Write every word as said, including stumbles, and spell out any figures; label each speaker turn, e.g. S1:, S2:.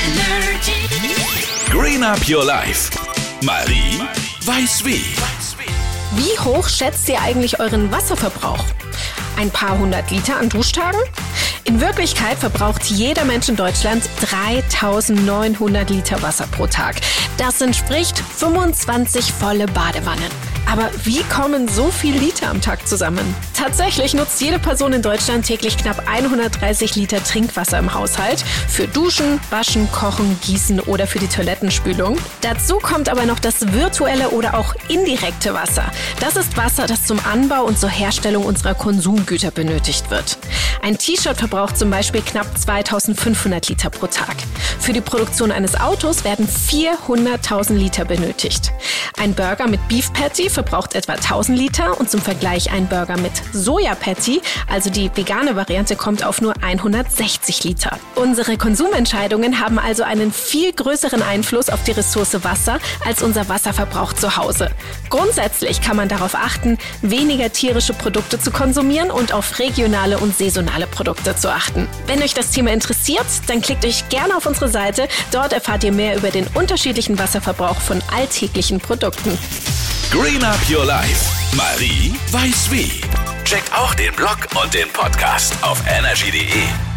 S1: Green Up Your Life. Marie weiß wie.
S2: Wie hoch schätzt ihr eigentlich euren Wasserverbrauch? Ein paar hundert Liter an Duschtagen? In Wirklichkeit verbraucht jeder Mensch in Deutschland dreitausendneunhundert Liter Wasser pro Tag. Das entspricht fünfundzwanzig volle Badewannen. Aber wie kommen so viele Liter am Tag zusammen? Tatsächlich nutzt jede Person in Deutschland täglich knapp hundertdreißig Liter Trinkwasser im Haushalt für Duschen, Waschen, Kochen, Gießen oder für die Toilettenspülung. Dazu kommt aber noch das virtuelle oder auch indirekte Wasser. Das ist Wasser, das zum Anbau und zur Herstellung unserer Konsumgüter benötigt wird. Ein T-Shirt verbraucht zum Beispiel knapp zweitausendfünfhundert Liter pro Tag. Für die Produktion eines Autos werden vierhunderttausend Liter benötigt. Ein Burger mit Beef Patty verbraucht etwa tausend Liter und zum Vergleich ein Burger mit Soja Patty, also die vegane Variante, kommt auf nur hundertsechzig Liter. Unsere Konsumentscheidungen haben also einen viel größeren Einfluss auf die Ressource Wasser als unser Wasserverbrauch zu Hause. Grundsätzlich kann man darauf achten, weniger tierische Produkte zu konsumieren und auf regionale und saisonale Produkte zu achten. Wenn euch das Thema interessiert, dann klickt euch gerne auf unsere Seite. Dort erfahrt ihr mehr über den unterschiedlichen Wasserverbrauch von alltäglichen Produkten.
S1: Green Up Your Life. Marie weiß wie. Checkt auch den Blog und den Podcast auf energy punkt de.